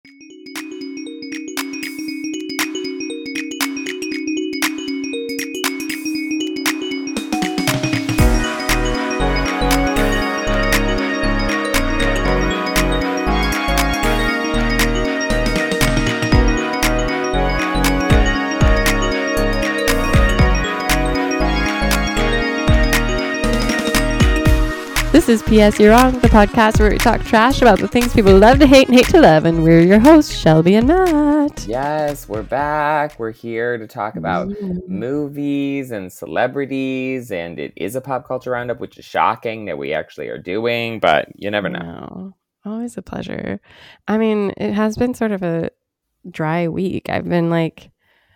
This is P.S. You're Wrong, the podcast where we talk trash about the things people love to hate and hate to love, and we're your hosts, Shelby and Matt. Yes, we're back. We're here to talk about movies and celebrities, and it is a pop culture roundup, which is shocking that we actually are doing, but you never know. Always a pleasure. I mean, it has been sort of a dry week. I've been like,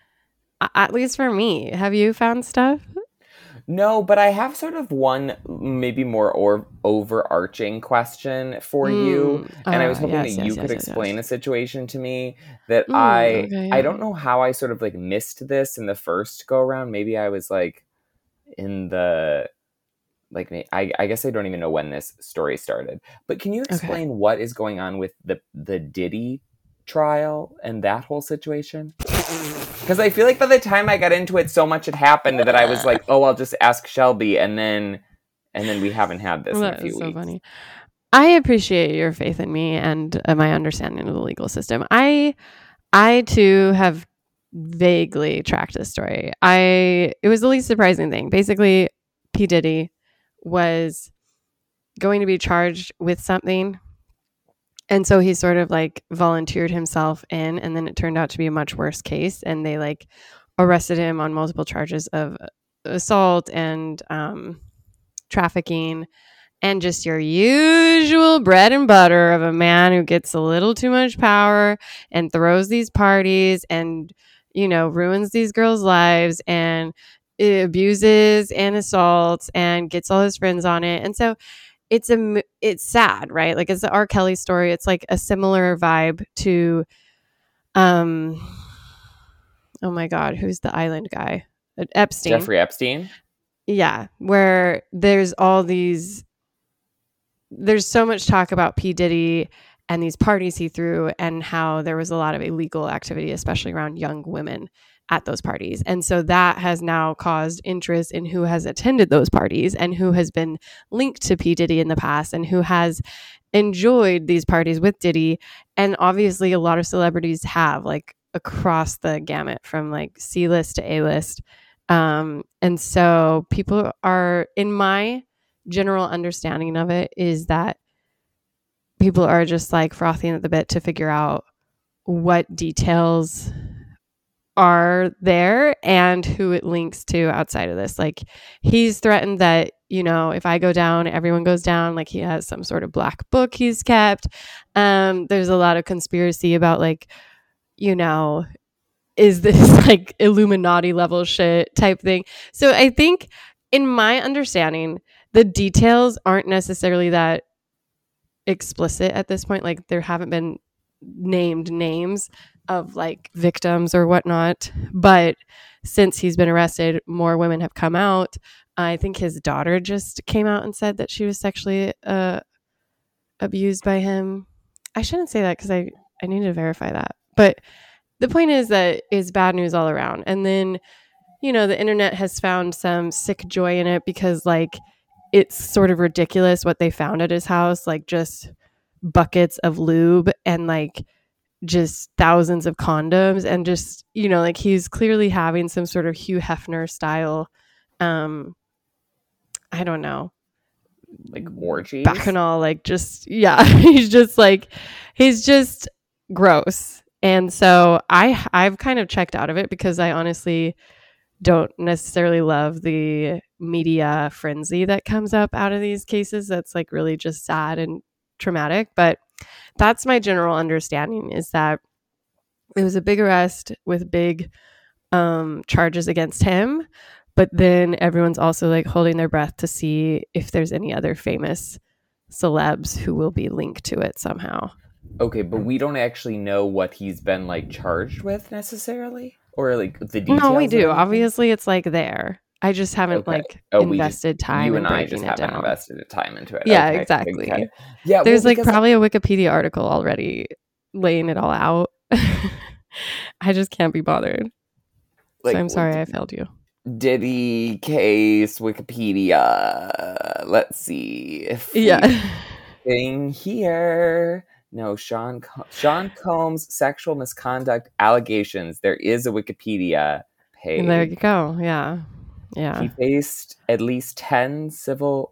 at least for me, have you found stuff? No, but I have sort of one maybe more overarching question for you. And I was hoping that you could explain a situation to me that I don't know how I sort of like missed this in the first go around. Maybe I was like in the, like, I guess I don't even know when this story started. But can you explain what is going on with the Diddy trial and that whole situation? Because I feel like by the time I got into it, so much had happened that I was like, oh, I'll just ask Shelby, and then we haven't had this in a few weeks. Funny. I appreciate your faith in me and my understanding of the legal system. I too have vaguely tracked this story. It was the least surprising thing. Basically, P. Diddy was going to be charged with something. And so he sort of like volunteered himself in, and then it turned out to be a much worse case. And they like arrested him on multiple charges of assault and trafficking and just your usual bread and butter of a man who gets a little too much power and throws these parties and, you know, ruins these girls' lives and abuses and assaults and gets all his friends on it. And so it's sad, right? Like it's the R. Kelly story. It's like a similar vibe to, oh my God, who's the island guy? Epstein. Jeffrey Epstein? Yeah, where there's so much talk about P. Diddy and these parties he threw and how there was a lot of illegal activity, especially around young women at those parties. And so that has now caused interest in who has attended those parties and who has been linked to P. Diddy in the past and who has enjoyed these parties with Diddy. And obviously a lot of celebrities have, like, across the gamut from like C-list to A-list. And so people are, in my general understanding of it, is that people are just like frothing at the bit to figure out what details are there and who it links to outside of this. Like he's threatened that, you know, if I go down, everyone goes down. Like he has some sort of black book he's kept. There's a lot of conspiracy about like, you know, is this like Illuminati level shit type thing? So I think in my understanding, the details aren't necessarily that explicit at this point. Like there haven't been named names of like victims or whatnot, but since he's been arrested, more women have come out. I think his daughter just came out and said that she was sexually abused by him. I shouldn't say that because I need to verify that, but the point is that it's bad news all around. And then, you know, the internet has found some sick joy in it because like it's sort of ridiculous what they found at his house, like just buckets of lube and like just thousands of condoms and just, you know, like he's clearly having some sort of Hugh Hefner style, I don't know, like orgies, bacchanal, like just, yeah, he's just gross. And so I've kind of checked out of it because I honestly don't necessarily love the media frenzy that comes up out of these cases. That's like really just sad and traumatic. But that's my general understanding, is that it was a big arrest with big charges against him. But then everyone's also like holding their breath to see if there's any other famous celebs who will be linked to it somehow. Okay, but we don't actually know what he's been like charged with necessarily, or like the details. No, we do. Obviously, it's like there. I just haven't invested time. You and I just haven't invested time into it. Yeah, okay, exactly. okay. Yeah, there's like probably a Wikipedia article already laying it all out. I just can't be bothered. Like, so I'm sorry I failed you. Diddy case Wikipedia. Let's see if thing here. No, Sean Combs sexual misconduct allegations. There is a Wikipedia page. And there you go. Yeah. He faced at least 10 civil.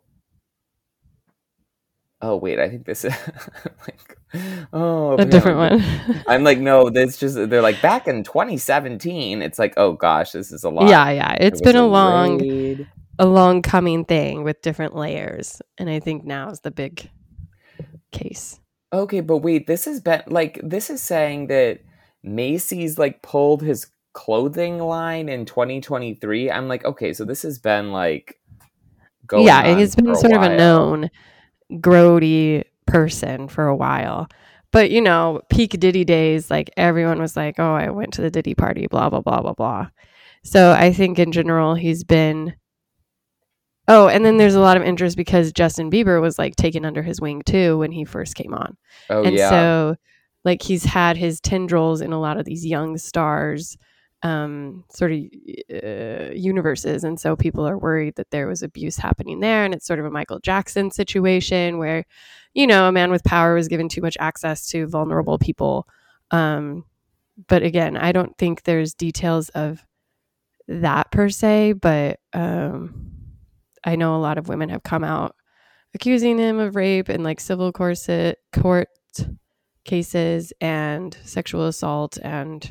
Oh wait, I think this is like a different one. I'm like, no, this just they're like back in 2017. It's like, oh gosh, this is a lot. Yeah. It's been a long coming thing with different layers, and I think now is the big case. Okay, but wait, this is saying that Macy's like pulled his clothing line in 2023. I'm like, okay, so this has been like going on. Yeah, it's been sort of a known grody person for a while. But, you know, peak Diddy days, like everyone was like, oh, I went to the Diddy party, blah, blah, blah, blah, blah. So I think in general, he's been. Oh, and then there's a lot of interest because Justin Bieber was like taken under his wing too when he first came on. Oh, and so like he's had his tendrils in a lot of these young stars sort of universes. And so people are worried that there was abuse happening there. And it's sort of a Michael Jackson situation where, you know, a man with power was given too much access to vulnerable people. But again, I don't think there's details of that per se, but I know a lot of women have come out accusing him of rape and like civil court cases and sexual assault, and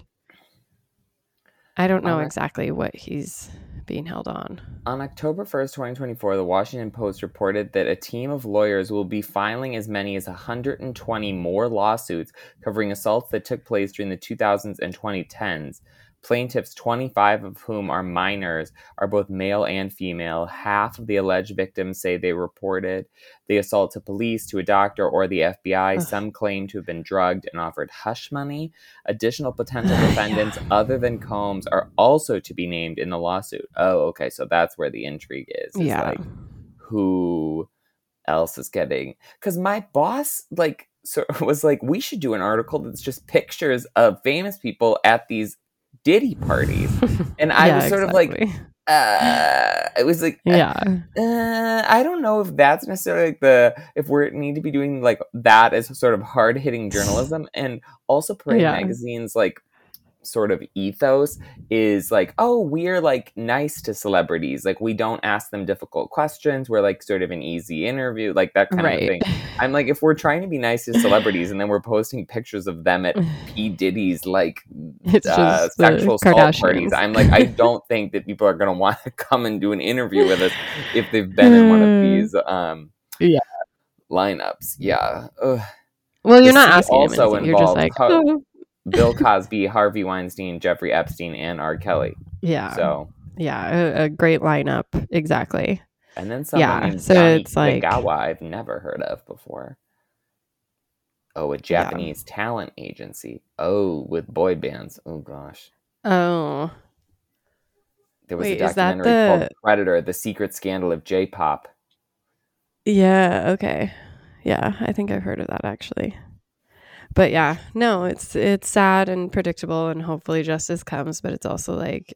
I don't know exactly what he's being held on. On October 1st, 2024, the Washington Post reported that a team of lawyers will be filing as many as 120 more lawsuits covering assaults that took place during the 2000s and 2010s. Plaintiffs, 25 of whom are minors, are both male and female. Half of the alleged victims say they reported the assault to police, to a doctor, or the FBI. Some claim to have been drugged and offered hush money. Additional potential defendants other than Combs are also to be named in the lawsuit. Oh, okay, so that's where the intrigue is. Yeah. Like, who else is getting... Because my boss, like, was like, we should do an article that's just pictures of famous people at these Diddy parties, and I was sort of like, it was like, I don't know if that's necessarily like if we need to be doing like that as sort of hard hitting journalism. And also Parade Magazine's like sort of ethos is like, oh, we're like nice to celebrities, like we don't ask them difficult questions, we're like sort of an easy interview, like that kind of thing. I'm like, if we're trying to be nice to celebrities and then we're posting pictures of them at P. Diddy's like sexual assault parties, I'm like, I don't think that people are going to want to come and do an interview with us if they've been in one of these lineups. Well, you're not asking also him anything. You're just like, Bill Cosby, Harvey Weinstein, Jeffrey Epstein, and R. Kelly. Yeah. So a great lineup. Exactly. And then someone named Johnny Kagawa I've never heard of before. Oh, a Japanese talent agency. Oh, with boy bands. Oh gosh. Oh. There was a documentary called Predator: The Secret Scandal of J-Pop. Yeah. Okay. Yeah, I think I've heard of that actually. But yeah, no, it's sad and predictable, and hopefully justice comes. But it's also like,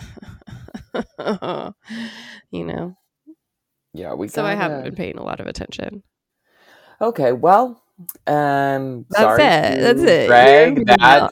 you know. Yeah, I haven't been paying a lot of attention. Okay, well, That's sorry it. Greg, that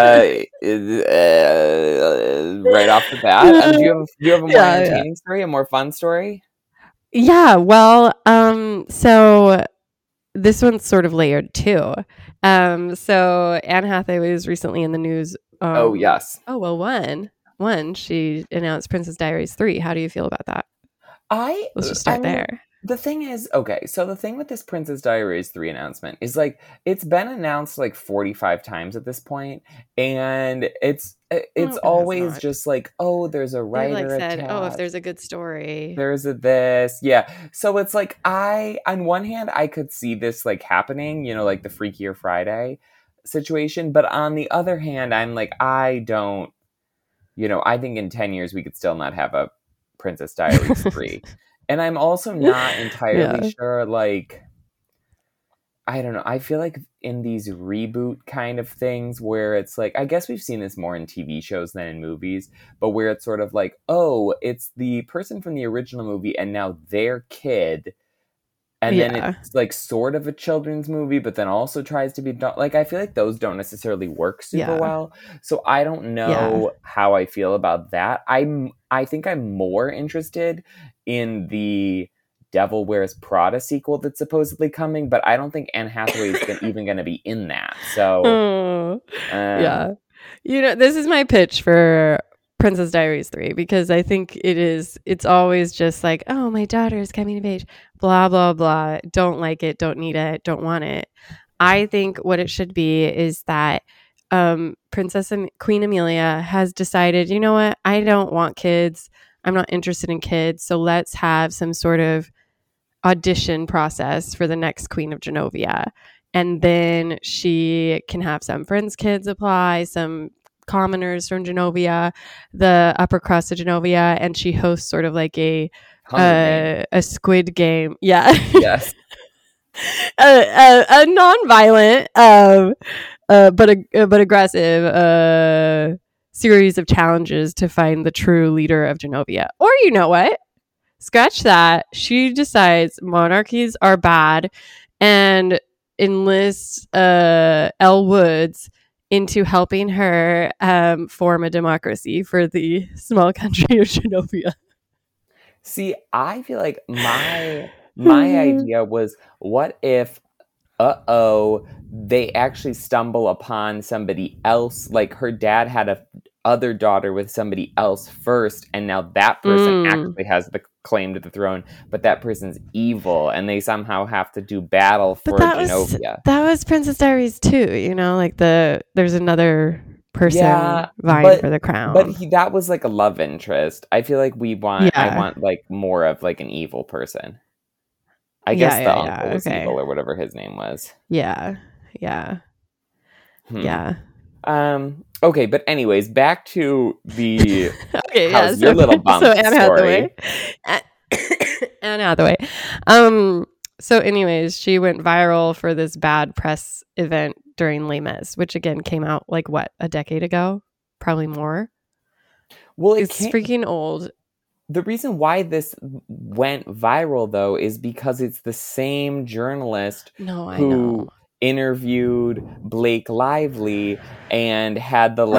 right off the bat. Do you have a more entertaining story, a more fun story? Yeah. Well, so this one's sort of layered too. So Anne Hathaway was recently in the news. Oh yes. Oh well, one she announced Princess Diaries 3. How do you feel about that? Let's just start there. The thing is, okay, so the thing with this Princess Diaries 3 announcement is like it's been announced like 45 times at this point, and it's always just like, oh, there's a writer said, oh, if there's a good story, there's this, yeah. So it's like on one hand I could see this like happening, you know, like the Freakier Friday situation, but on the other hand, I'm like, I don't, you know, I think in 10 years we could still not have a Princess Diaries 3. And I'm also not entirely sure, like, I don't know. I feel like in these reboot kind of things where it's like, I guess we've seen this more in TV shows than in movies, but where it's sort of like, oh, it's the person from the original movie and now their kid. And then it's like sort of a children's movie, but then also tries to be like, I feel like those don't necessarily work super well. So I don't know how I feel about that. I think I'm more interested in the Devil Wears Prada sequel that's supposedly coming, but I don't think Anne Hathaway is even going to be in that. So, yeah. This is my pitch for Princess Diaries 3, because I think it's always just like, oh, my daughter is coming of age, blah, blah, blah. Don't like it, don't need it, don't want it. I think what it should be is that Princess and Queen Amelia has decided, you know what, I don't want kids. I'm not interested in kids. So let's have some sort of audition process for the next Queen of Genovia. And then she can have some friends' kids apply, some commoners from Genovia, the upper crust of Genovia, and she hosts sort of like a Squid Game. Yeah. Yes. a non-violent but aggressive series of challenges to find the true leader of Genovia. Or you know what? Scratch that. She decides monarchies are bad and enlists Elle Woods into helping her form a democracy for the small country of Genovia. See, I feel like my idea was, what if they actually stumble upon somebody else, like her dad had a other daughter with somebody else first, and now that person actually has the claim to the throne, but that person's evil, and they somehow have to do battle for Genovia. That was Princess Diaries too, like there's another person vying for the crown. But that was like a love interest. I feel like I want like more of like an evil person. I guess the uncle was evil or whatever his name was. Yeah. Okay, but anyways, back to the your little bump Anne story. Anne Hathaway. So anyways, she went viral for this bad press event during Les Mis, which again came out like a decade ago? Probably more. Well, it's freaking old. The reason why this went viral, though, is because it's the same journalist who interviewed Blake Lively and had the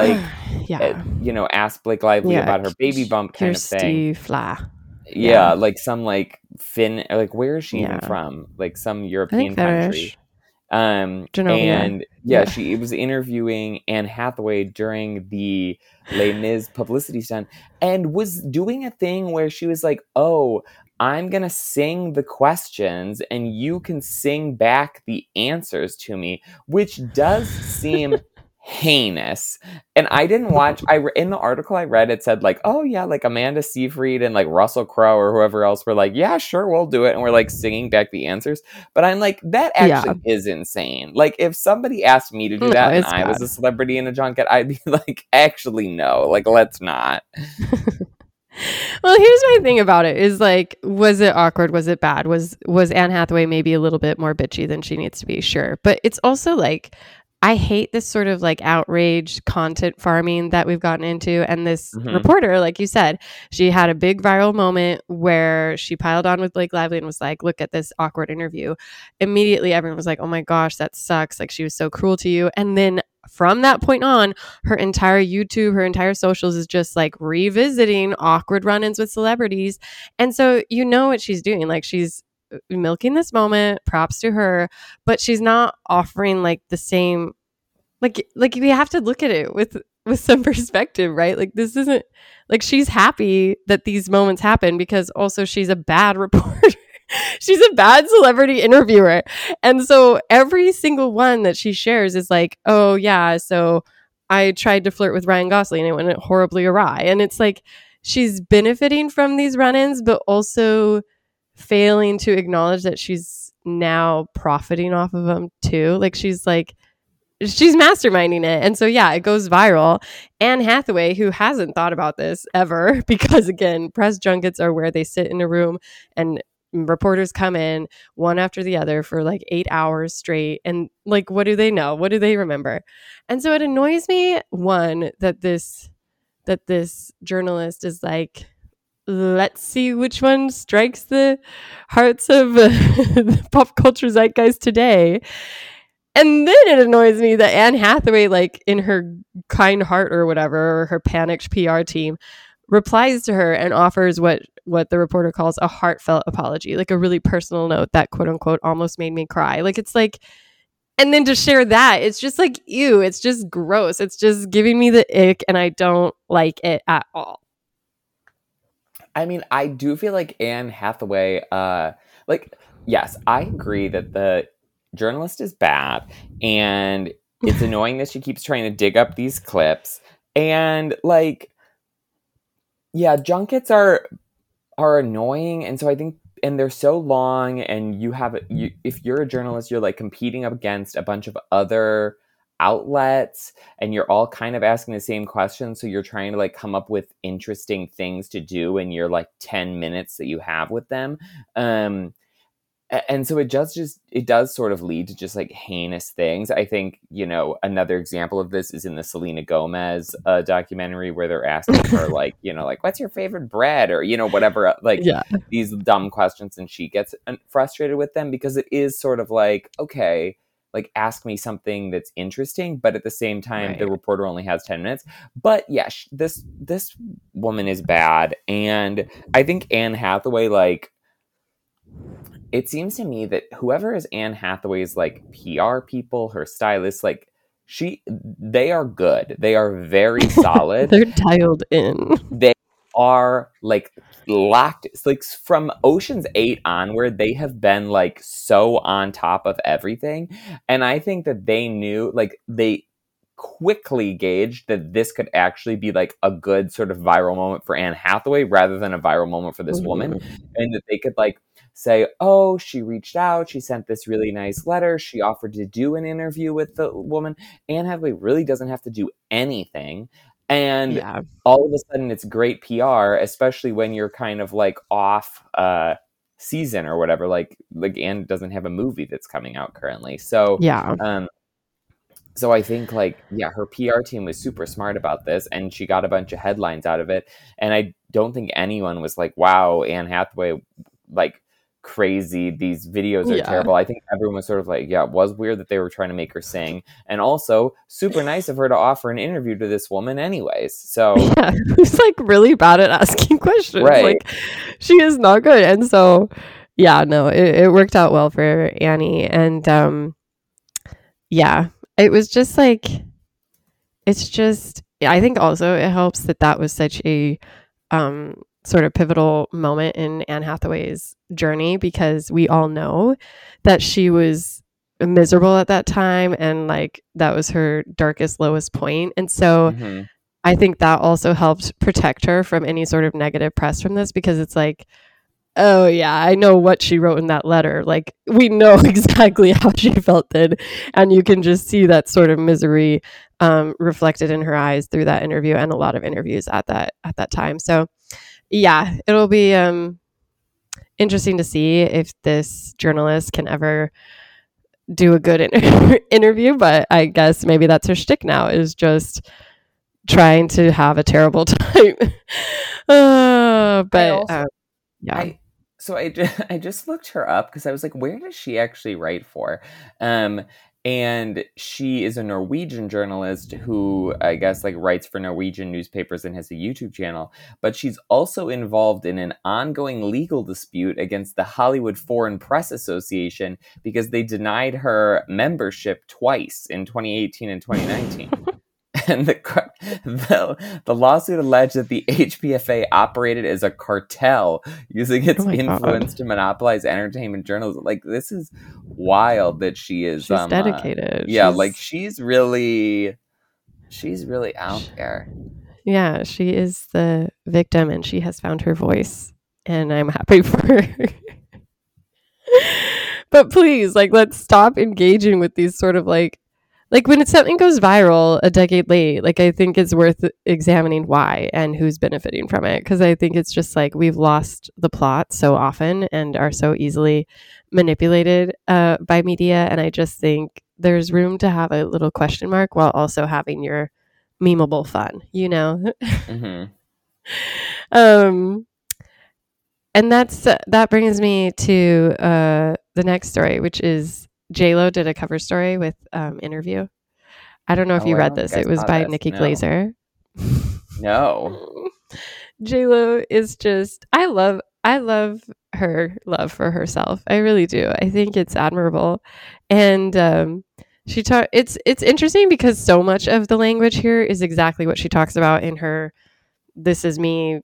ask Blake Lively about her baby bump kind of thing. Fla. Yeah, like some like Finn, like where is she even from? Like some European country. Genovia. And she was interviewing Anne Hathaway during the Les Mis publicity stunt and was doing a thing where she was like, oh, I'm going to sing the questions and you can sing back the answers to me, which does seem heinous. And I didn't watch, in the article I read, it said like, oh yeah, like Amanda Seyfried and like Russell Crowe or whoever else were like, yeah, sure, we'll do it. And we're like singing back the answers. But I'm like, that actually is insane. Like if somebody asked me to do that and I was a celebrity in a junket, I'd be like, actually, no, like let's not. Well, here's my thing about it is like, was it awkward? Was it bad? Was Anne Hathaway maybe a little bit more bitchy than she needs to be? Sure. But it's also like, I hate this sort of like outrage content farming that we've gotten into. And this reporter, like you said, she had a big viral moment where she piled on with Blake Lively and was like, look at this awkward interview. Immediately, everyone was like, oh my gosh, that sucks. Like she was so cruel to you. And then from that point on, her entire YouTube, her entire socials is just like revisiting awkward run-ins with celebrities. And so you know what she's doing. Like she's milking this moment, props to her, but she's not offering like the same, like we have to look at it with some perspective, right? Like this isn't like she's happy that these moments happen because also she's a bad reporter. She's a bad celebrity interviewer. And so every single one that she shares is like, oh yeah, so I tried to flirt with Ryan Gosling and it went horribly awry. And it's like she's benefiting from these run-ins, but also failing to acknowledge that she's now profiting off of them too. Like she's masterminding it. And so yeah, it goes viral. Anne Hathaway, who hasn't thought about this ever, because again, press junkets are where they sit in a room and reporters come in one after the other for like 8 hours straight. And like, what do they know? What do they remember? And so it annoys me, one, that this journalist is like, let's see which one strikes the hearts of the pop culture zeitgeist today. And then it annoys me that Anne Hathaway, like in her kind heart or whatever, or her panicked PR team, replies to her and offers what the reporter calls a heartfelt apology, like a really personal note that quote unquote almost made me cry. Like, it's like, and then to share that, it's just like, ew, it's just gross. It's just giving me the ick, and I don't like it at all. I mean, I do feel like Anne Hathaway, yes, I agree that the journalist is bad, and it's annoying that she keeps trying to dig up these clips, and like, yeah, junkets are annoying, and so I think, and they're so long, and if you're a journalist, you're like competing up against a bunch of other outlets, and you're all kind of asking the same questions, so you're trying to like come up with interesting things to do in your like 10 minutes that you have with them. And so it does sort of lead to just like heinous things. I think, another example of this is in the Selena Gomez documentary, where they're asking her like, like, what's your favorite bread, or, whatever, like these dumb questions. And she gets frustrated with them because it is sort of like, okay, like ask me something that's interesting. But at the same time, the reporter only has 10 minutes. But yeah, this woman is bad. And I think Anne Hathaway, like, it seems to me that whoever is Anne Hathaway's like PR people, her stylists, like they are good. They are very solid. They're dialed in. They are like locked. It's like from Ocean's 8 onward, they have been like so on top of everything. And I think that they knew, like they quickly gauged that this could actually be like a good sort of viral moment for Anne Hathaway rather than a viral moment for this woman. And that they could like say, oh, she reached out, she sent this really nice letter, she offered to do an interview with the woman. Anne Hathaway really doesn't have to do anything. And all of a sudden it's great PR, especially when you're kind of like off season or whatever. Like Anne doesn't have a movie that's coming out currently. So so I think like, her PR team was super smart about this, and she got a bunch of headlines out of it. And I don't think anyone was like, wow, Anne Hathaway, like crazy, these videos are terrible. I think everyone was sort of like, it was weird that they were trying to make her sing, and also super nice of her to offer an interview to this woman anyways. So who's like really bad at asking questions, like she is not good. And so it worked out well for Annie. And it was just like, it's just, I think also it helps that was such a sort of pivotal moment in Anne Hathaway's journey, because we all know that she was miserable at that time, and like that was her darkest, lowest point. And so I think that also helped protect her from any sort of negative press from this, because it's like, oh yeah, I know what she wrote in that letter. Like, we know exactly how she felt then, and you can just see that sort of misery reflected in her eyes through that interview and a lot of interviews at that time. So it'll be interesting to see if this journalist can ever do a good interview. But I guess maybe that's her shtick now, is just trying to have a terrible time. I just looked her up because I was like, where does she actually write for? And she is a Norwegian journalist who I guess like writes for Norwegian newspapers and has a YouTube channel. But she's also involved in an ongoing legal dispute against the Hollywood Foreign Press Association because they denied her membership twice in 2018 and 2019. And the lawsuit alleged that the HPFA operated as a cartel using its influence to monopolize entertainment journalism. Like, this is wild that she's dedicated. She's really out there. Yeah, she is the victim, and she has found her voice, and I'm happy for her. But please, like, let's stop engaging with these sort of like like when something goes viral a decade late, like I think it's worth examining why and who's benefiting from it. Because I think it's just like we've lost the plot so often and are so easily manipulated by media. And I just think there's room to have a little question mark while also having your memeable fun, you know? Mm-hmm. And that brings me to the next story, which is J-Lo did a cover story with Interview. I don't know if you read this. It was by Nikki Glazer. No. J-Lo is just I love her love for herself. I really do. I think it's admirable. And it's interesting because so much of the language here is exactly what she talks about in her This Is Me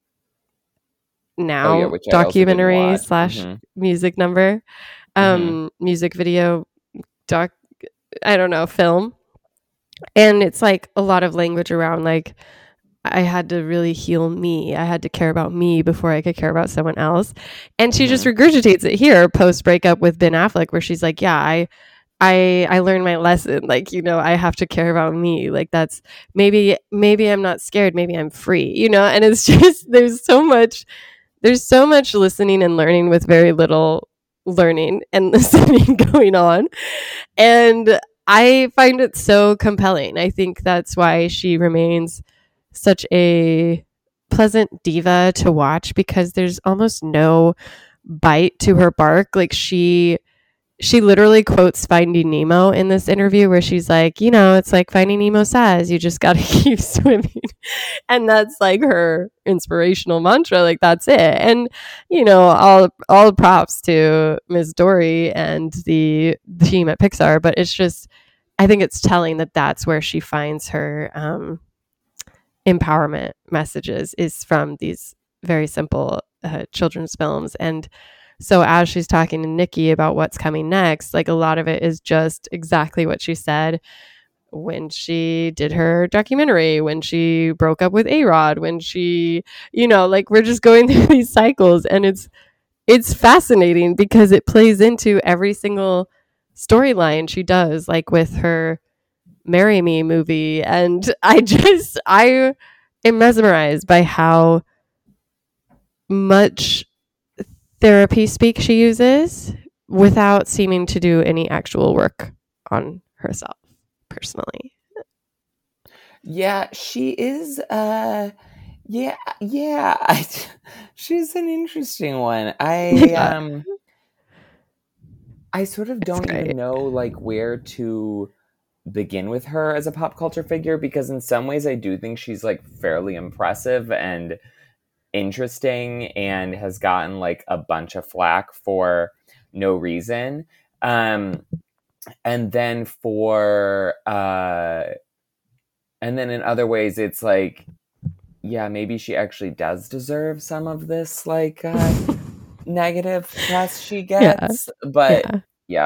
Now documentary / music number. Music video I don't know, film. And it's like a lot of language around like I had to really heal me. I had to care about me before I could care about someone else. And she just regurgitates it here post breakup with Ben Affleck, where she's like, yeah, I learned my lesson. Like, you know, I have to care about me. Like that's maybe I'm not scared. Maybe I'm free, you know? And it's just, there's so much listening and learning with very little learning and listening going on. And I find it so compelling. I think that's why she remains such a pleasant diva to watch, because there's almost no bite to her bark. Like she literally quotes Finding Nemo in this interview where she's like, you know, it's like Finding Nemo says, you just got to keep swimming. And that's like her inspirational mantra. Like that's it. And, you know, all props to Ms. Dory and the team at Pixar, but it's just, I think it's telling that that's where she finds her empowerment messages, is from these very simple children's films. And so as she's talking to Nikki about what's coming next, like a lot of it is just exactly what she said when she did her documentary, when she broke up with A-Rod, when she, you know, like we're just going through these cycles, and it's fascinating because it plays into every single storyline she does, like with her Marry Me movie. And I am mesmerized by how much therapy speak she uses without seeming to do any actual work on herself personally. Yeah, she is she's an interesting one. I sort of don't even know like where to begin with her as a pop culture figure, because in some ways I do think she's like fairly impressive and interesting and has gotten like a bunch of flack for no reason. And then and then in other ways it's like, yeah, maybe she actually does deserve some of this like negative press she gets. Yeah. But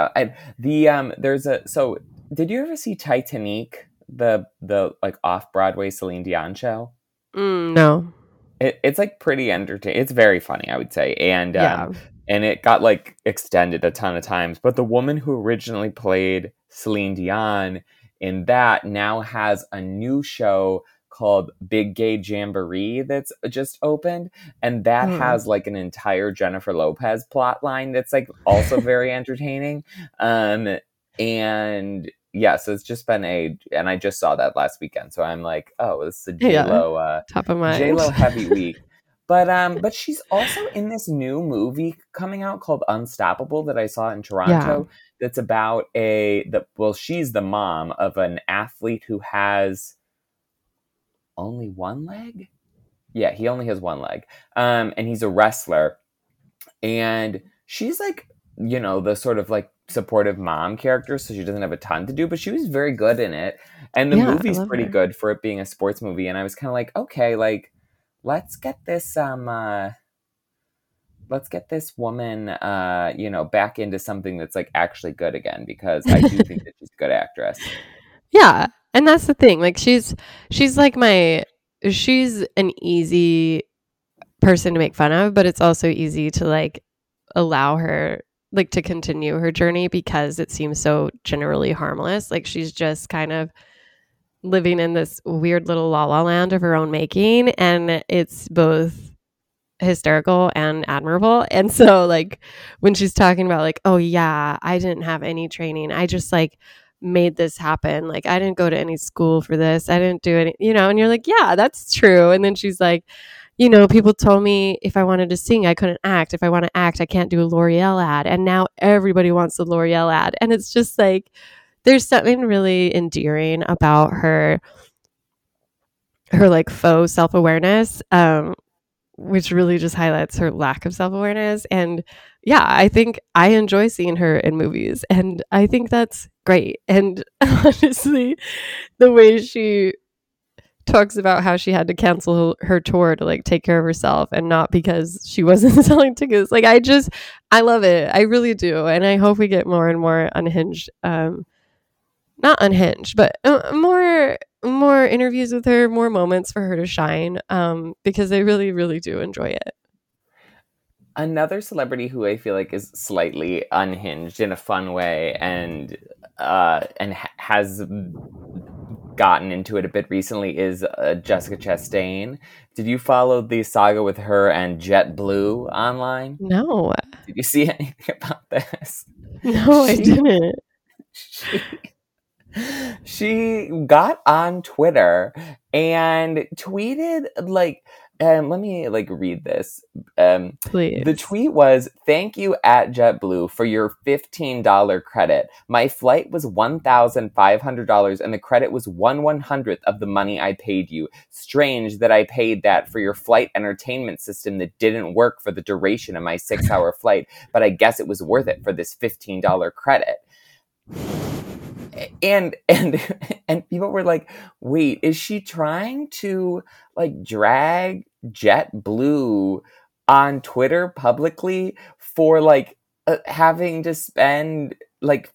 so did you ever see Titanique, the like off-Broadway Celine Dion show? No. It's like pretty entertaining. It's very funny, I would say. And and it got like extended a ton of times. But the woman who originally played Celine Dion in that now has a new show called Big Gay Jamboree that's just opened, and that has like an entire Jennifer Lopez plot line that's like also very entertaining. And yeah, so it's just been and I just saw that last weekend, so I'm like, oh, this is a J-Lo top of mind, J-Lo heavy week. But she's also in this new movie coming out called Unstoppable that I saw in Toronto. Yeah. That's about she's the mom of an athlete who has only one leg. Yeah, he only has one leg. And he's a wrestler. And she's like, you know, the sort of like supportive mom character, so she doesn't have a ton to do, but she was very good in it. And the movie's pretty good for it being a sports movie. And I was kind of like, okay, like let's get this woman you know, back into something that's like actually good again, because I do think that she's a good actress. Yeah. And that's the thing. Like she's an easy person to make fun of, but it's also easy to like allow her like to continue her journey because it seems so generally harmless. Like she's just kind of living in this weird little la la land of her own making, and it's both hysterical and admirable. And so like when she's talking about like, oh yeah, I didn't have any training, I just like made this happen, like I didn't go to any school for this, I didn't do any, you know, and you're like, yeah, that's true. And then she's like, you know, people told me if I wanted to sing I couldn't act, if I want to act I can't do a L'Oreal ad, and now everybody wants the L'Oreal ad. And it's just like there's something really endearing about her like faux self-awareness, which really just highlights her lack of self-awareness. And yeah, I think I enjoy seeing her in movies, and I think that's great. And honestly, the way she talks about how she had to cancel her tour to like take care of herself and not because she wasn't selling tickets, like I love it, I really do. And I hope we get more and more unhinged, not unhinged, but more interviews with her, more moments for her to shine, because I really, really do enjoy it. Another celebrity who I feel like is slightly unhinged in a fun way and has gotten into it a bit recently is Jessica Chastain. Did you follow the saga with her and JetBlue online? No. Did you see anything about this? No, I didn't. She got on Twitter and tweeted like, let me like read this. Please. The tweet was, "Thank you at JetBlue for your $15 credit. My flight was $1,500 and the credit was 1/100th of the money I paid you. Strange that I paid that for your flight entertainment system that didn't work for the duration of my 6-hour flight, but I guess it was worth it for this $15 credit." And people were like, wait, is she trying to like drag JetBlue on Twitter publicly for like having to spend like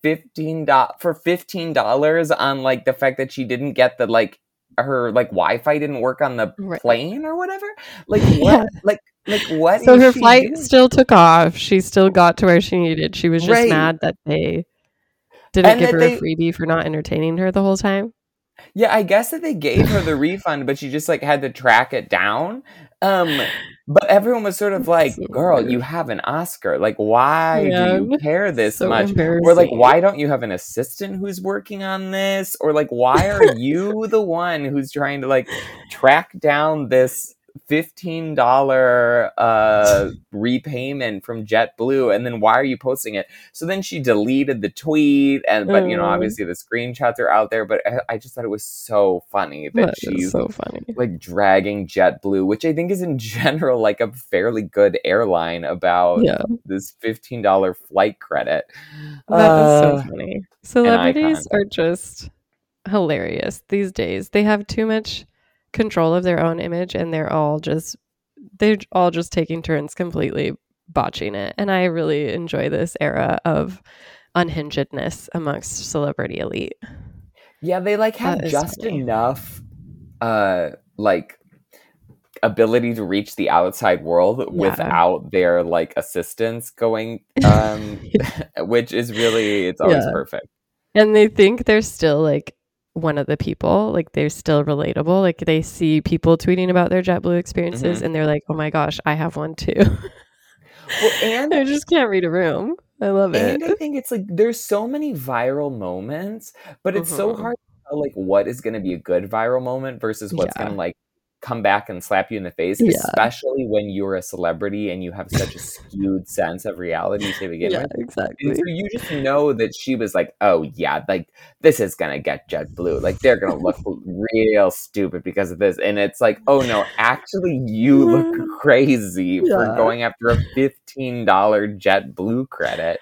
$15 on like the fact that she didn't get the like her like Wi-Fi didn't work on the plane or whatever? Like what? Yeah. Like what? So her flight still took off. She still got to where she needed. She was just mad that they didn't give her a freebie for not entertaining her the whole time. Yeah, I guess that they gave her the refund, but she just like had to track it down. But everyone was sort of like, girl, you have an Oscar. Like, why do you care this much? Or like, why don't you have an assistant who's working on this? Or like, why are you the one who's trying to like track down this $15 repayment from JetBlue, and then why are you posting it? So then she deleted the tweet, but you know, obviously the screenshots are out there. But I just thought it was so funny that she's so funny, like dragging JetBlue, which I think is in general like a fairly good airline, about this $15 flight credit. That is so funny. Celebrities are just hilarious these days. They have too much control of their own image, and they're all just taking turns completely botching it. And I really enjoy this era of unhingedness amongst celebrity elite. Yeah, they like have just enough like ability to reach the outside world without their like assistants going which is really, it's always perfect. And they think they're still like one of the people, like they're still relatable. Like they see people tweeting about their JetBlue experiences and they're like, oh my gosh, I have one too. Well, and I just can't read a room. I love it. And I think it's like there's so many viral moments, but it's so hard to tell like what is going to be a good viral moment versus what's going to like come back and slap you in the face, especially when you're a celebrity and you have such a skewed sense of reality to begin with. Exactly. And so you just know that she was like, oh yeah, like this is gonna get JetBlue, like they're gonna look real stupid because of this. And it's like, oh no, actually you look crazy for going after a $15 JetBlue credit.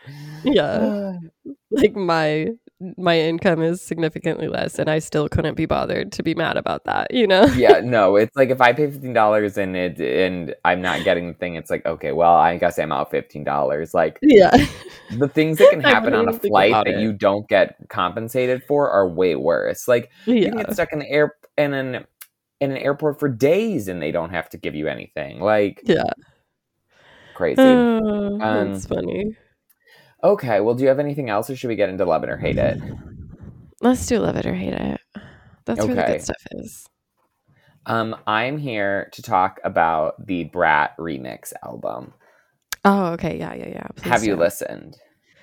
Like my income is significantly less and I still couldn't be bothered to be mad about that, you know? Yeah, no, it's like if I pay $15 and I'm not getting the thing, it's like, okay, well, I guess I'm out $15. Like, the things that can happen on a flight that you don't get compensated for are way worse. Like, you can get stuck in an airport for days and they don't have to give you anything. Like, crazy. That's funny. Okay, well, do you have anything else, or should we get into Love It or Hate It? Let's do Love It or Hate It. That's where the good stuff is. I'm here to talk about the Brat remix album. Oh, okay. Yeah. Please have you listened?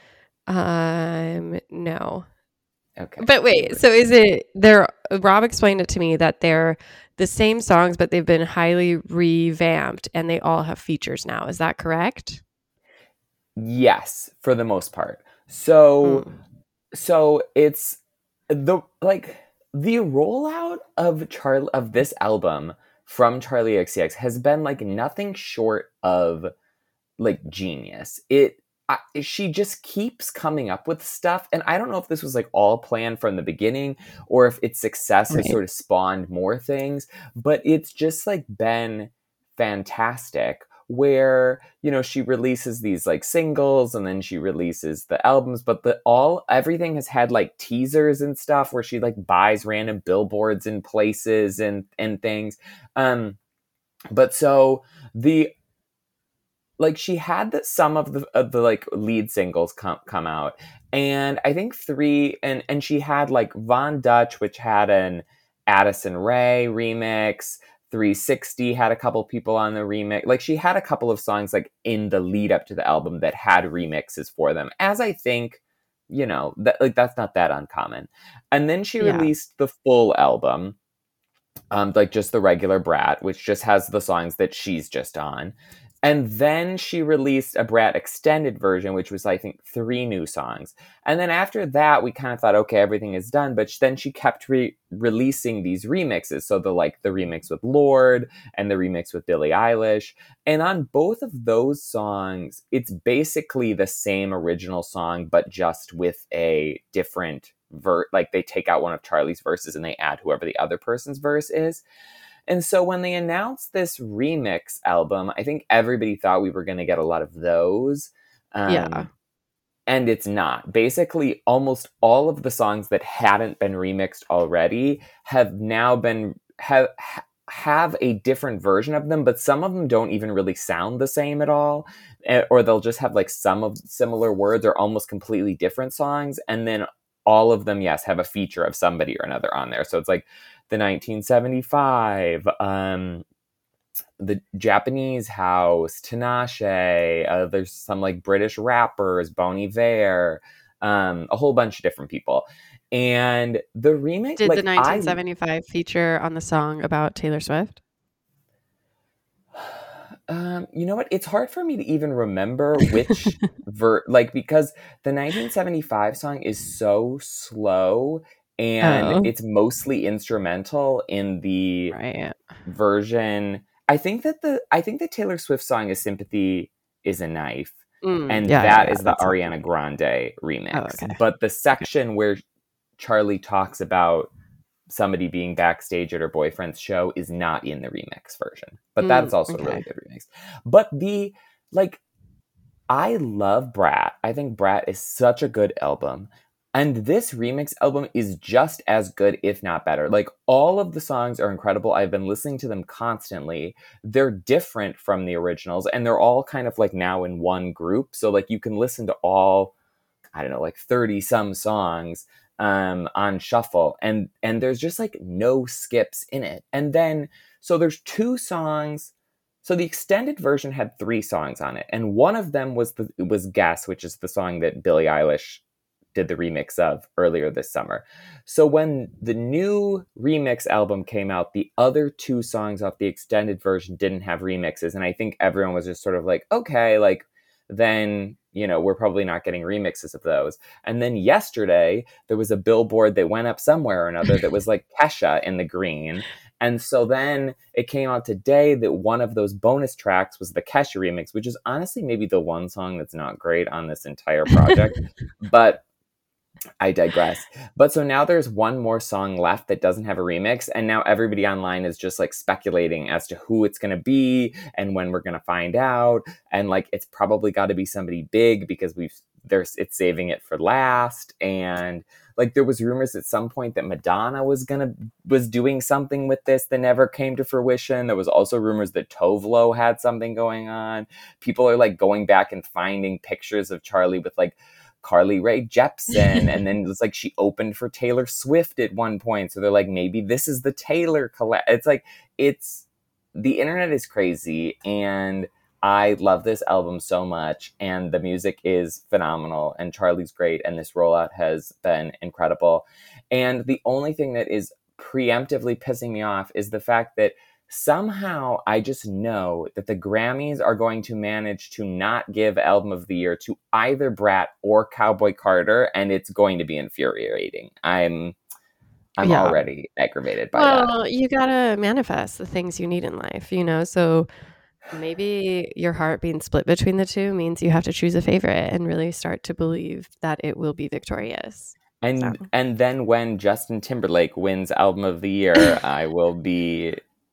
No. Okay. But wait, so is it Rob explained it to me that they're the same songs, but they've been highly revamped and they all have features now. Is that correct? Yes, for the most part. So it's the rollout of this album from Charli XCX has been like nothing short of like genius. She just keeps coming up with stuff, and I don't know if this was like all planned from the beginning or if its success has sort of spawned more things, but it's just like been fantastic. Where, you know, she releases these like singles and then she releases the albums, but everything has had like teasers and stuff where she like buys random billboards in places and things. But so she had some of the like lead singles come out, and I think and she had like Von Dutch, which had an Addison Rae remix. 360 had a couple people on the remix. Like, she had a couple of songs like in the lead up to the album that had remixes for them, as I think, you know, that's not that uncommon. And then she released the full album, like just the regular Brat, which just has the songs that she's just on. And then she released a Brat extended version, which was, I think, 3 new songs. And then after that, we kind of thought, okay, everything is done. But then she kept releasing these remixes. So the remix with Lorde and the remix with Billie Eilish. And on both of those songs, it's basically the same original song, but just with a different like they take out one of Charli's verses and they add whoever the other person's verse is. And so when they announced this remix album, I think everybody thought we were going to get a lot of those. And it's not. Basically, almost all of the songs that hadn't been remixed already have now been have a different version of them, but some of them don't even really sound the same at all, or they'll just have like some of similar words or almost completely different songs. And then all of them, yes, have a feature of somebody or another on there. So it's like the 1975, the Japanese House, Tinashe, there's some like British rappers, Bon Iver, a whole bunch of different people. And the remix... Did the 1975 feature on the song about Taylor Swift? You know what? It's hard for me to even remember which because the 1975 song is so slow and it's mostly instrumental in the version. I think the Taylor Swift song is Sympathy is a Knife. And that is the Ariana Grande remix. Oh, okay. But the section where Charli talks about somebody being backstage at her boyfriend's show is not in the remix version. But that's also a really good remix. But I love Brat. I think Brat is such a good album. And this remix album is just as good, if not better. Like, all of the songs are incredible. I've been listening to them constantly. They're different from the originals, and they're all kind of like now in one group. So like you can listen to all, I don't know, like 30 some songs on shuffle, and there's just like no skips in it. And then so there's 2 songs. So the extended version had 3 songs on it, and one of them was Guess, which is the song that Billie Eilish did the remix of earlier this summer. So when the new remix album came out, the other 2 songs off the extended version didn't have remixes, and I think everyone was just sort of like, okay, like then, you know, we're probably not getting remixes of those. And then yesterday, there was a billboard that went up somewhere or another that was like Kesha in the green. And so then it came out today that one of those bonus tracks was the Kesha remix, which is honestly maybe the one song that's not great on this entire project. But I digress. But so now there's one more song left that doesn't have a remix, and now everybody online is just like speculating as to who it's going to be and when we're going to find out. And like, it's probably got to be somebody big because it's saving it for last. And like there was rumors at some point that Madonna was doing something with this that never came to fruition. There was also rumors that Tove Lo had something going on. People are like going back and finding pictures of Charli with like Carly Rae Jepsen, and then it's like she opened for Taylor Swift at one point, so they're like, maybe this is the Taylor collab. It's like, the internet is crazy, and I love this album so much, and the music is phenomenal, and Charli's great, and this rollout has been incredible. And the only thing that is preemptively pissing me off is the fact that somehow I just know that the Grammys are going to manage to not give Album of the Year to either Brat or Cowboy Carter, and it's going to be infuriating. I'm already aggravated by that. Well, you gotta manifest the things you need in life, so maybe your heart being split between the two means you have to choose a favorite and really start to believe that it will be victorious. And then when Justin Timberlake wins Album of the Year, I will be...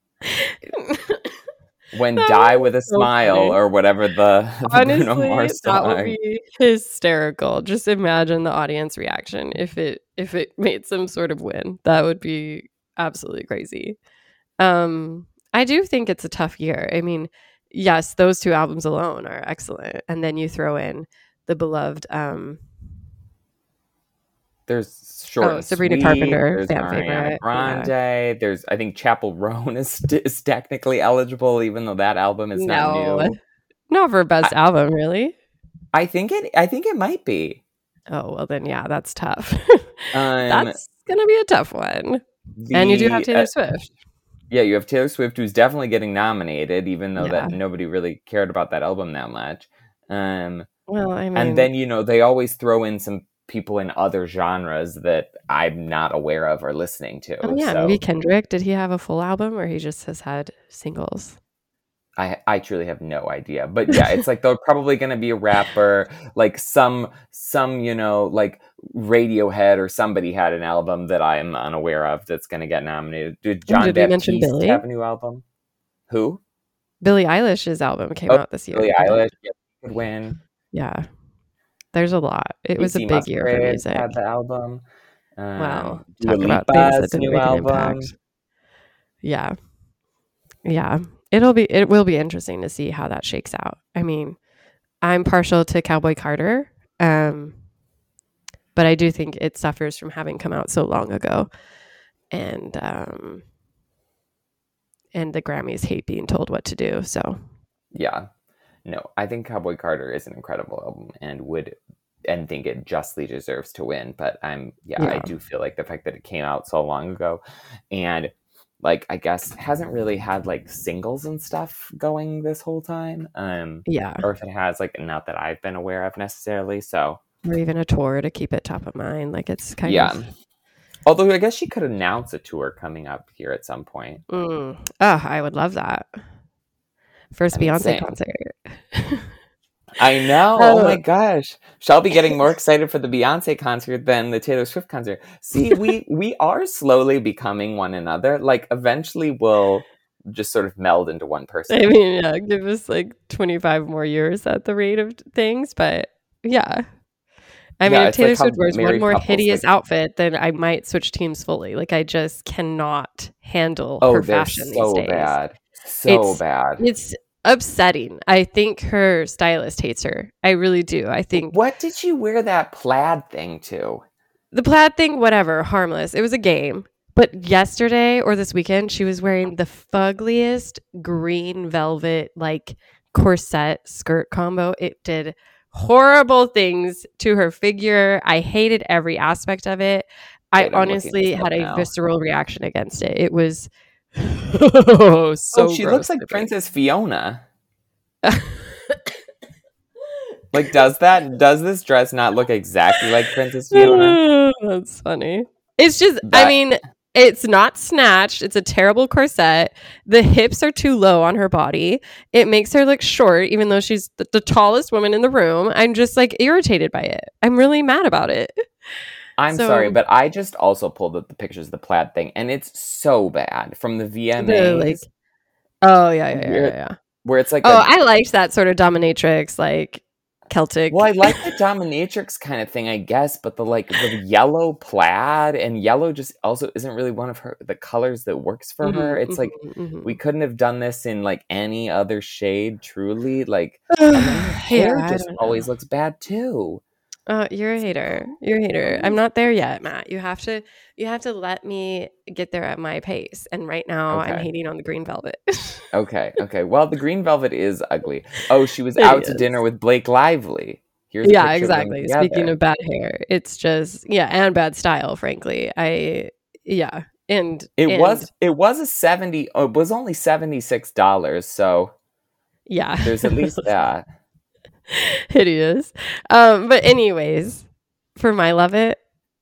when Die With a Smile funny. Or whatever the Honestly, Bruno Mars song. That would be hysterical. Just imagine the audience reaction if it made some sort of win. That would be absolutely crazy. I do think it's a tough year. I mean, yes, those two albums alone are excellent, and then you throw in the beloved there's Short and Sabrina Sweet, Carpenter, there's fan Ariana favorite. Grande. Yeah. There's, I think, Chappell Roan is technically eligible, even though that album is not new. Not for best album, really. I think it might be. Oh well, then yeah, that's tough. That's gonna be a tough one. And you do have Taylor Swift. Yeah, you have Taylor Swift, who's definitely getting nominated, even though that nobody really cared about that album that much. Well, I mean, and then they always throw in some people in other genres that I'm not aware of or listening to. Oh yeah, maybe Kendrick. Did he have a full album, or he just has had singles? I truly have no idea. But yeah, it's like they're probably going to be a rapper, like some like Radiohead or somebody had an album that I'm unaware of that's going to get nominated. Did John Baptiste have a new album? Who? Billie Eilish's album came out this year. Billie Eilish could win. Yeah. There's a lot. It was a big year for music. Had the album. Wow. Talk about things that didn't make an impact. Yeah. Yeah. It will be interesting to see how that shakes out. I mean, I'm partial to Cowboy Carter, but I do think it suffers from having come out so long ago, and the Grammys hate being told what to do. So yeah, no, I think Cowboy Carter is an incredible album and think it justly deserves to win. But I do feel like the fact that it came out so long ago, and like, I guess hasn't really had like singles and stuff going this whole time. Or if it has, like, not that I've been aware of necessarily. So, or even a tour to keep it top of mind. Like, it's kind of. Although I guess she could announce a tour coming up here at some point. Oh, I would love that. First Beyonce concert. I know. Oh my gosh. Shall be getting more excited for the Beyonce concert than the Taylor Swift concert. See, we are slowly becoming one another. Like, eventually we'll just sort of meld into one person. I mean, yeah, give us like 25 more years at the rate of things. But yeah. I mean, if Taylor Swift wears one more hideous outfit, then I might switch teams fully. Like, I just cannot handle her fashion these days. So bad. It's upsetting. I think her stylist hates her. I really do. I think. What did you wear that plaid thing to? The plaid thing, whatever, harmless. It was a game. But yesterday or this weekend, she was wearing the fuggliest green velvet like corset skirt combo. It did horrible things to her figure. I hated every aspect of it. I honestly had a visceral reaction against it. It was she looks like Princess Fiona. Like, does this dress not look exactly like Princess Fiona? That's funny. It's just, I mean, it's not snatched. It's a terrible corset. The hips are too low on her body. It makes her look short, even though she's the tallest woman in the room. I'm just like irritated by it. I'm really mad about it. I'm sorry, but I just also pulled up the pictures of the plaid thing, and it's so bad from the VMAs. Oh, yeah. Where it's like... I liked that sort of dominatrix, like... Celtic. Well, I like the dominatrix kind of thing, I guess, but the yellow plaid, and yellow just also isn't really one of the colors that works for her. It's we couldn't have done this in like any other shade, truly. Like, and then her hair just always looks bad too. You're a hater. You're a hater. I'm not there yet, Matt. You have to let me get there at my pace. And right now I'm hating on the green velvet. Okay. Well, the green velvet is ugly. Oh, she was out to dinner with Blake Lively. Here's exactly. Speaking of bad hair, it's just and bad style, frankly. And it was a 70. Oh, it was only $76. So there's at least that. Hideous. But anyways, for my love it,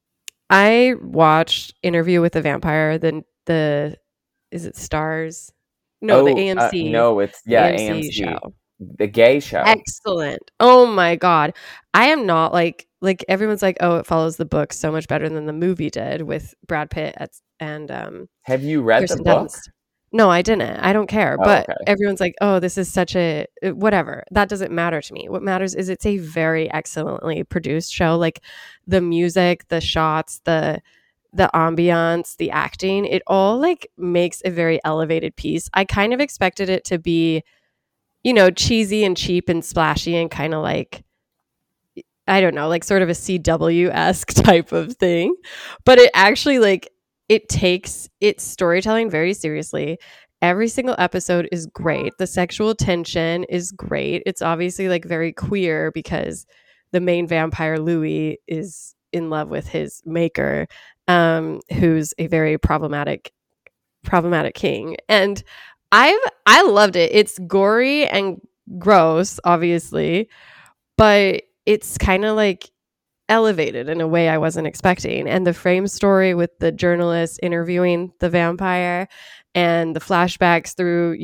I watched Interview with the Vampire. The is it Stars? No, the AMC. No, it's AMC show. The gay show. Excellent. Oh my God. I am not like everyone's like, oh, it follows the book so much better than the movie did with Brad Pitt and Have you read Kirsten the book? Dunst. No, I didn't. I don't care. But everyone's like, oh, this is such a whatever. That doesn't matter to me. What matters is it's a very excellently produced show. Like the music, the shots, the ambiance, the acting, it all like makes a very elevated piece. I kind of expected it to be, cheesy and cheap and splashy and kind of like, I don't know, like sort of a CW-esque type of thing. But it actually like, it takes its storytelling very seriously. Every single episode is great. The sexual tension is great. It's obviously like very queer because the main vampire, Louis, is in love with his maker, who's a very problematic king. And I loved it. It's gory and gross, obviously, but it's kind of like elevated in a way I wasn't expecting. And the frame story with the journalist interviewing the vampire and the flashbacks through,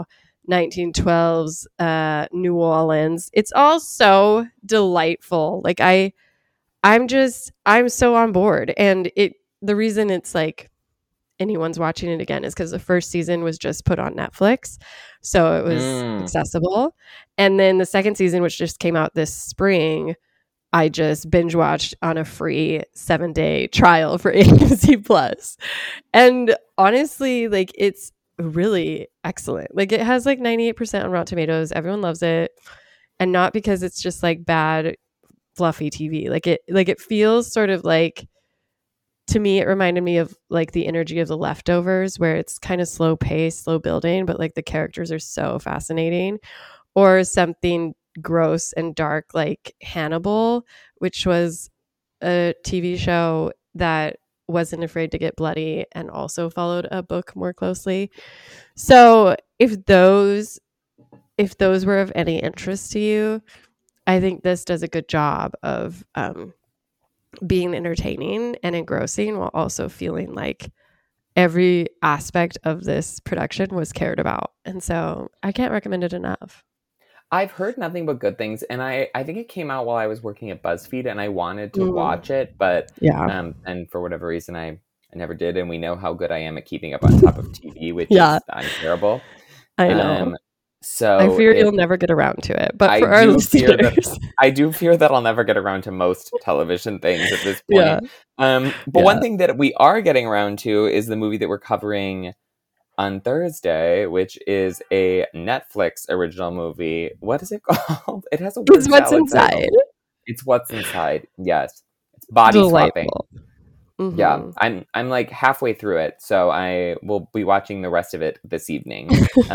1912's New Orleans, it's all so delightful. Like I'm so on board. And the reason it's like anyone's watching it again is because the first season was just put on Netflix, so it was accessible. And then the second season, which just came out this spring, I just binge watched on a free 7-day trial for AMC Plus. And honestly, like it's really excellent. Like it has like 98% on Rotten Tomatoes. Everyone loves it. And not because it's just like bad, fluffy TV. Like it feels sort of like, to me, it reminded me of like the energy of The Leftovers, where it's kind of slow paced, slow building, but like the characters are so fascinating. Or something gross and dark like Hannibal, which was a TV show that wasn't afraid to get bloody and also followed a book more closely. So if those were of any interest to you, I think this does a good job of being entertaining and engrossing while also feeling like every aspect of this production was cared about. And so I can't recommend it enough. I've heard nothing but good things, and I think it came out while I was working at BuzzFeed, and I wanted to watch it, but and for whatever reason I never did, and we know how good I am at keeping up on top of TV, which is I'm terrible. I know. So I fear you'll never get around to it, but for our listeners, I do fear that I'll never get around to most television things at this point. But one thing that we are getting around to is the movie that we're covering on Thursday, which is a Netflix original movie. What is it called? It has a word. It's What's Inside. Title. It's What's Inside. Yes, it's body swapping. Mm-hmm. Yeah, I'm like halfway through it, so I will be watching the rest of it this evening.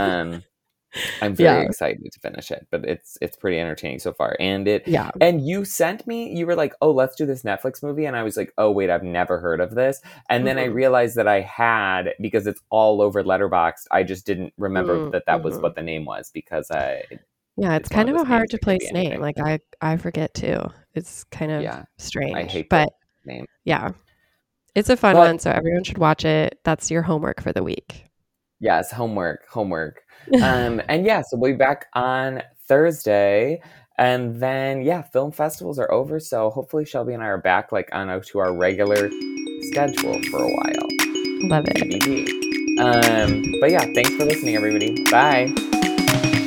I'm very excited to finish it, but it's pretty entertaining so far. And and you sent me, you were like, oh, let's do this Netflix movie. And I was like, oh, wait, I've never heard of this. And then I realized that I had, because it's all over Letterboxd. I just didn't remember that was what the name was, because it's kind of a hard to place name. Like I forget too. It's kind of strange. I hate that name. Yeah. It's a fun one, so everyone should watch it. That's your homework for the week. Yes, homework. And so we'll be back on Thursday. And then, film festivals are over. So hopefully Shelby and I are back to our regular schedule for a while. Love it. But thanks for listening, everybody. Bye.